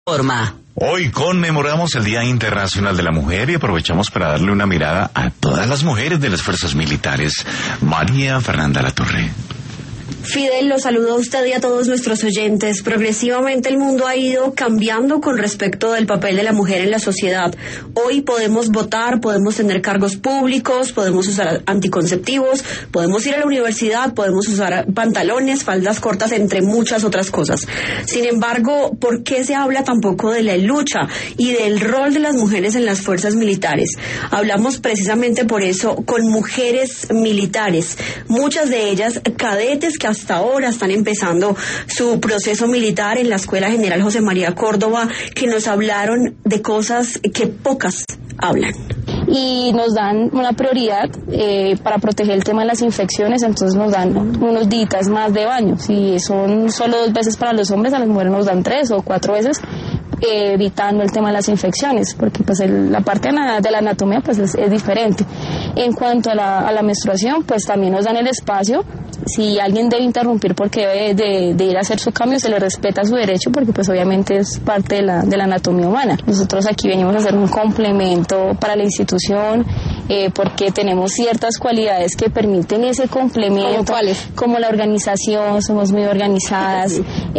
Forma. Hoy conmemoramos el Día Internacional de la Mujer y aprovechamos para darle una mirada a todas las mujeres de las fuerzas militares. María Fernanda Latorre. Fidel, los saludo a usted y a todos nuestros oyentes. Progresivamente el mundo ha ido cambiando con respecto del papel de la mujer en la sociedad. Hoy podemos votar, podemos tener cargos públicos, podemos usar anticonceptivos, podemos ir a la universidad, podemos usar pantalones, faldas cortas, entre muchas otras cosas. Sin embargo, ¿por qué se habla tampoco de la lucha y del rol de las mujeres en las fuerzas militares? Hablamos precisamente por eso con mujeres militares, muchas de ellas cadetes que hasta ahora están empezando su proceso militar en la Escuela General José María Córdoba, que nos hablaron de cosas que pocas hablan. Y nos dan una prioridad para proteger el tema de las infecciones, entonces nos dan unos días más de baño. Si son solo 2 veces para los hombres, a las mujeres nos dan 3 o 4 veces, evitando el tema de las infecciones, porque pues la parte de la anatomía pues es diferente. En cuanto a la menstruación, pues también nos dan el espacio. Si alguien debe interrumpir porque debe de ir a hacer su cambio, se le respeta su derecho, porque pues obviamente es parte de la anatomía humana. Nosotros aquí venimos a hacer un complemento para la institución, porque tenemos ciertas cualidades que permiten ese complemento. ¿Cómo cuáles? Como la organización, somos muy organizadas,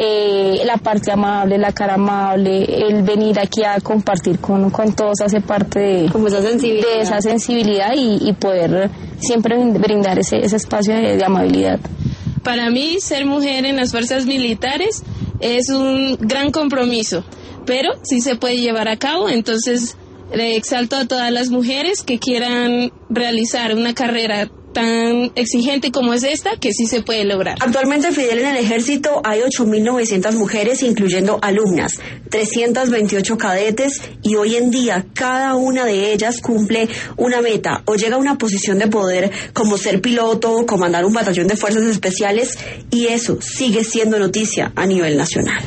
la parte amable, la cara amable, el venir aquí a compartir con todos hace parte de esa sensibilidad y poder siempre brindar ese espacio de amabilidad. Para mí, ser mujer en las fuerzas militares es un gran compromiso, pero sí se puede llevar a cabo. Entonces le exalto a todas las mujeres que quieran realizar una carrera tan exigente como es esta, que sí se puede lograr. Actualmente, Fidel, en el ejército hay 8.900 mujeres, incluyendo alumnas, 328 cadetes, y hoy en día cada una de ellas cumple una meta o llega a una posición de poder, como ser piloto o comandar un batallón de fuerzas especiales, y eso sigue siendo noticia a nivel nacional.